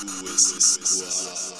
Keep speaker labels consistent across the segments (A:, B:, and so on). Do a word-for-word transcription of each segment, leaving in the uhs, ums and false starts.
A: Łysy skład.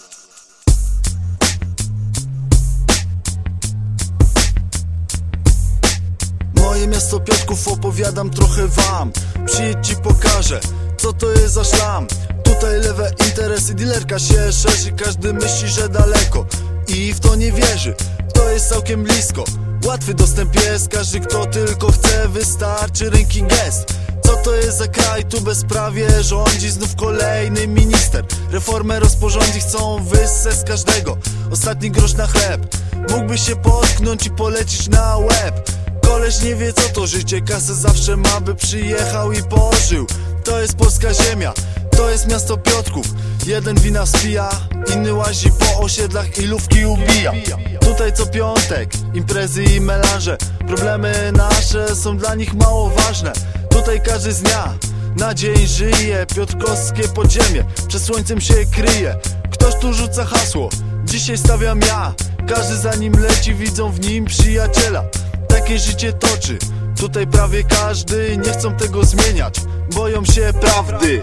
A: Moje miasto Piotrków opowiadam trochę wam. Przyjedź ci pokażę, co to jest za szlam. Tutaj lewe interesy, dealerka się szerzy. Każdy myśli, że daleko i w to nie wierzy. To jest całkiem blisko, łatwy dostęp jest. Każdy kto tylko chce, wystarczy ręki gest. Co to jest za kraj? Tu bezprawie rządzi znów kolejny minister. Reformę rozporządzi, chcą wyssać z każdego ostatni grosz na chleb. Mógłby się potknąć i polecić na łeb. Koleś nie wie co to życie, kasę zawsze ma, by przyjechał i pożył. To jest polska ziemia, to jest miasto Piotrków. Jeden wina spija, inny łazi po osiedlach i lówki ubija. Tutaj co piątek, imprezy i melanże. Problemy nasze są dla nich mało ważne. Tutaj każdy z dnia na dzień żyje. Piotrkowskie podziemie przed słońcem się kryje. Ktoś tu rzuca hasło, dzisiaj stawiam ja. Każdy za nim leci, widzą w nim przyjaciela. Takie życie toczy, tutaj prawie każdy. Nie chcą tego zmieniać, boją się prawdy.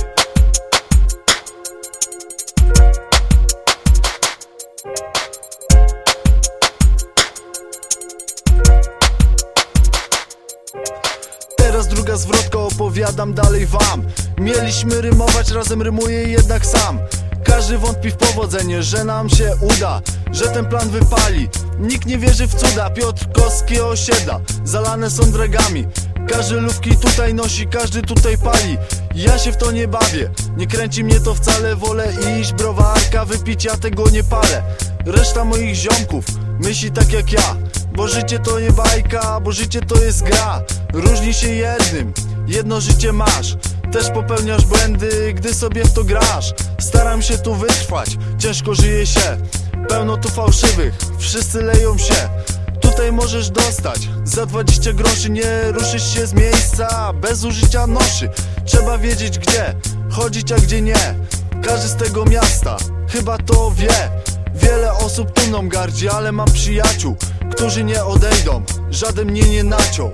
A: Teraz druga zwrotka, opowiadam dalej wam. Mieliśmy rymować, razem rymuję jednak sam. Każdy wątpi w powodzenie, że nam się uda, że ten plan wypali. Nikt nie wierzy w cuda. Piotrkowskie osiedla zalane są dragami. Każdy lówki tutaj nosi, każdy tutaj pali. Ja się w to nie bawię, nie kręci mnie to wcale. Wolę iść browarka wypić, ja tego nie palę. Reszta moich ziomków myśli tak jak ja, bo życie to nie bajka, bo życie to jest gra. Różni się jednym, jedno życie masz. Też popełniasz błędy, gdy sobie w to grasz. Staram się tu wytrwać, ciężko żyje się. Pełno tu fałszywych, wszyscy leją się. Tutaj możesz dostać za dwadzieścia groszy. Nie ruszysz się z miejsca bez użycia noszy. Trzeba wiedzieć gdzie chodzić, a gdzie nie. Każdy z tego miasta chyba to wie. Wiele osób tu mną gardzi, ale mam przyjaciół, którzy nie odejdą, żaden mnie nie naciął.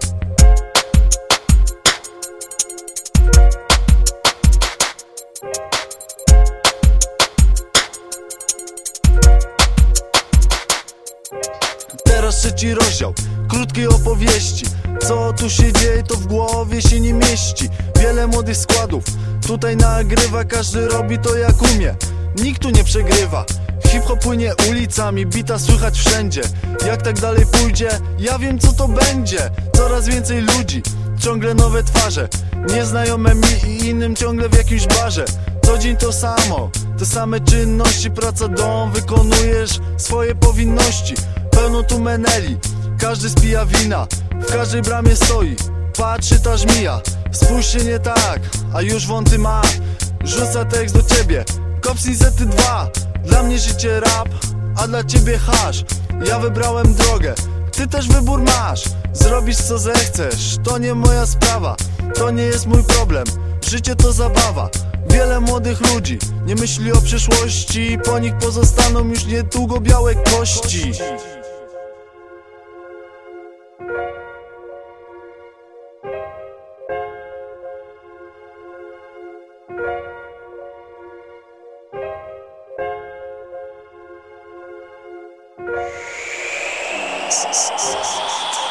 A: Teraz trzeci rozdział krótkiej opowieści. Co tu się dzieje, to w głowie się nie mieści. Wiele młodych składów tutaj nagrywa. Każdy robi to jak umie, nikt tu nie przegrywa. Hip-hop płynie ulicami, bita słychać wszędzie. Jak tak dalej pójdzie, ja wiem co to będzie. Coraz więcej ludzi, ciągle nowe twarze. Nieznajome mi i innym ciągle w jakimś barze. Co dzień to samo, te same czynności. Praca, dom, wykonujesz swoje powinności. Pełno tu meneli, każdy spija wina. W każdej bramie stoi, patrzy ta żmija. Spójrz się nie tak, a już wąty ma. Rzuca tekst do ciebie, kopsnij zety dwa. Dla mnie życie rap, a dla ciebie hasz. Ja wybrałem drogę, ty też wybór masz. Zrobisz co zechcesz, to nie moja sprawa. To nie jest mój problem, życie to zabawa. Wiele młodych ludzi nie myśli o przyszłości. Po nich pozostaną już niedługo białe kości.
B: S S S